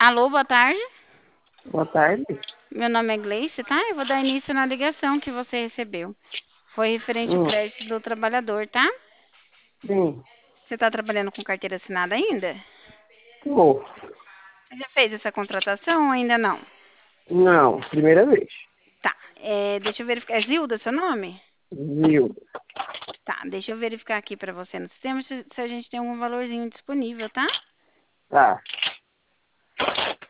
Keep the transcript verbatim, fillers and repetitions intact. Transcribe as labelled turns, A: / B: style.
A: Alô, boa tarde.
B: Boa tarde.
A: Meu nome é Gleice, tá? Eu vou dar início na ligação que você recebeu. Foi referente ao
B: Hum,
A: crédito do trabalhador, tá?
B: sim,
A: Você está trabalhando com carteira assinada ainda?
B: tô.
A: Você já fez essa contratação ou ainda não?
B: Não, primeira vez.
A: Tá. É, deixa eu verificar. É Zilda seu nome?
B: Viu?
A: Tá. Deixa eu verificar aqui pra você no sistema se, se a gente tem algum valorzinho disponível, tá?
B: Tá.